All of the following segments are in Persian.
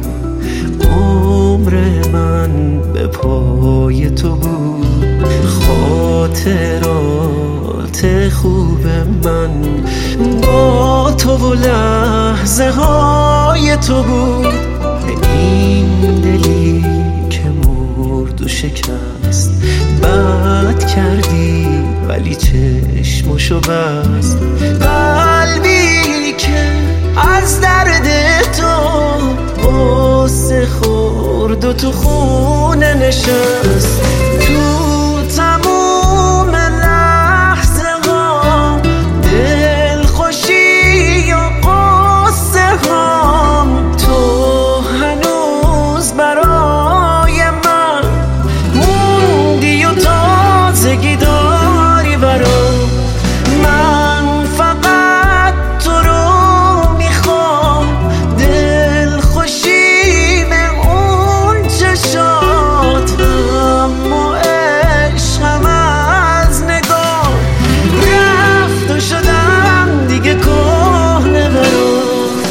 عمر من به پای تو بود، خاطرات خوب من با تو و لحظه های تو بود. این دلی که مرد و شکست، بد کردی ولی چشمشو بست. قلبی که از درد تو غصه خورد و تو خونه نشست. تو تموم لحظه ها دلخوشی و غصه هام، تو هنوز برای من موندی و تازگی داری برام. من فقط تو رو میخوام، دلخوشی به اون چشاتم و عشقم از نگاه رفت و شدم دیگه کهنه برام.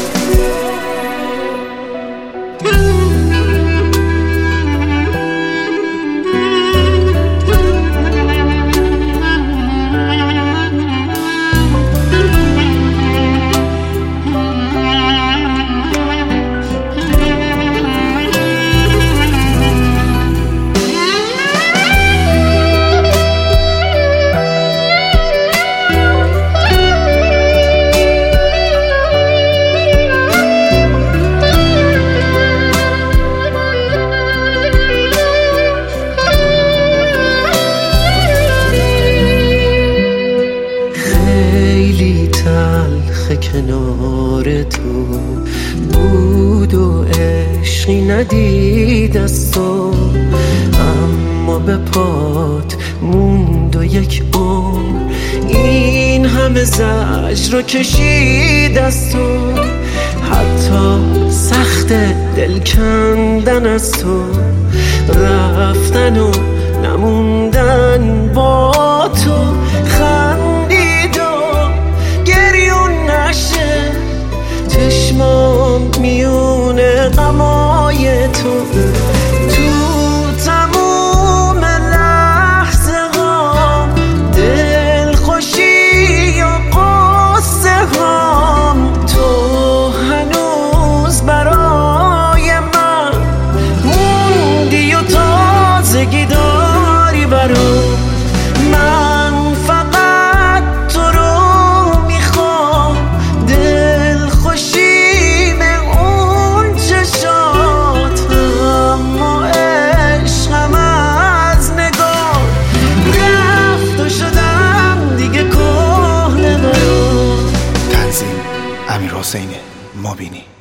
کنار تو بود و عشقی ندید از تو، اما به پات موند و یک عمر این همه زجر رو کشید از تو. حتی سخت دل کندن از تو، رفتن و نموندن با تو، خندید و گریون نشه چشمام میونه غمای تو. تو تموم لحظه ها دلخوشی و غصه هام، تو هنوز برای من موندی و تازگی داری برام. من فقط تو رو میخوام، دلخوشی به اون چشاتم و عشقم از نگاه رفت و شدم دیگه کهنه برام. تنظیم: امیرحسین مابینی.